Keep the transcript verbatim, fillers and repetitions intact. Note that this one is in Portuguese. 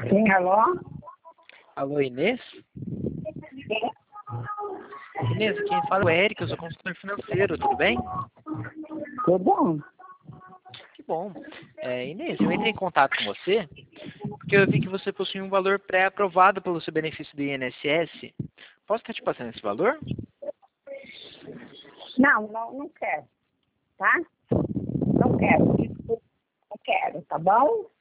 Sim, alô? Alô, Inês? Inês, quem fala é o Eric, eu sou consultor financeiro, tudo bem? Tudo bom? Que bom. É, Inês, eu entrei em contato com você porque eu vi que você possui um valor pré-aprovado pelo seu benefício do I N S S. Posso estar te passando esse valor? Não, não, não quero, tá? Não quero, desculpa, não quero, tá bom?